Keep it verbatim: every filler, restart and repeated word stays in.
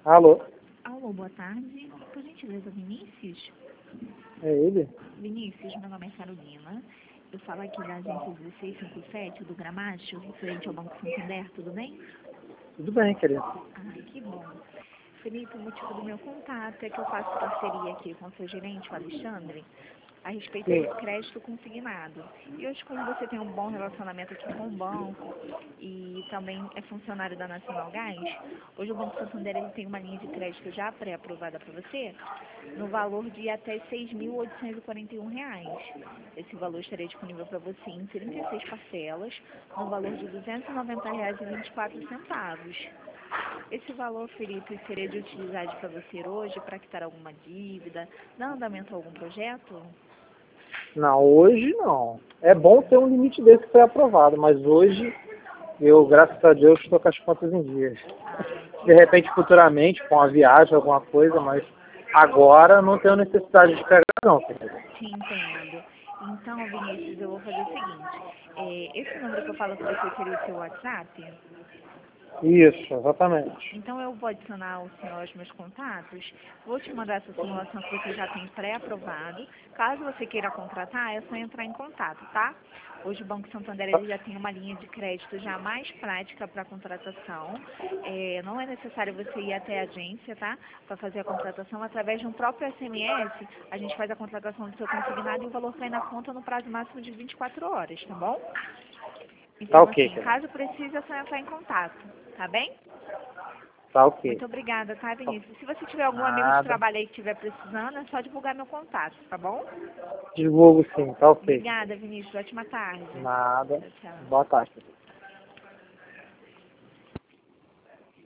Alô? Alô, boa tarde. Por gentileza, Vinícius? É ele? Vinícius, meu nome é Carolina. Eu falo aqui da agência dezesseis cinquenta e sete do Gramacho, referente ao Banco Santander, tudo bem? Tudo bem, querido. Ai, que bom. Felipe, o motivo do meu contato é que eu faço parceria aqui com o seu gerente, o Alexandre, a respeito Sim. do crédito consignado. E hoje, como você tem um bom relacionamento aqui com o banco e também é funcionário da Nacional Gás, hoje o Banco Santander ele tem uma linha de crédito já pré-aprovada para você, no valor de até seis mil oitocentos e quarenta e um reais. Esse valor estaria disponível para você em trinta e seis parcelas, no valor de duzentos e noventa reais e vinte e quatro centavos. Esse valor, Felipe, seria de utilidade para você hoje para quitar alguma dívida, dar andamento a algum projeto? Não, hoje não. É bom ter um limite desse que foi aprovado, mas hoje eu, graças a Deus, estou com as contas em dias. Ai, que De bom. repente, futuramente, com a viagem, alguma coisa, mas agora não tenho necessidade de pegar não, querido. Te entendo. Então, Vinícius, eu vou fazer o seguinte. É, esse número que eu falo com você seria o seu WhatsApp? Isso, exatamente. Então, eu vou adicionar o senhor aos meus contatos. Vou te mandar essa simulação que você já tem pré-aprovado. Caso você queira contratar, é só entrar em contato, tá? Hoje o Banco Santander ele já tem uma linha de crédito já mais prática para contratação. É, não é necessário você ir até a agência, tá? Para fazer a contratação. Através de um próprio S M S, a gente faz a contratação do seu consignado e o valor cai na conta no prazo máximo de vinte e quatro horas, tá bom? Tá Então, ok, assim, querido. caso precise, é só entrar em contato, tá bem? Tá ok. Muito obrigada, tá, Vinícius? Se você tiver algum amigo de Nada. trabalho aí que estiver precisando, é só divulgar meu contato, tá bom? Divulgo sim, tá ok. Obrigada, Vinícius. Ótima tarde. Nada. Tchau, tchau. Boa tarde.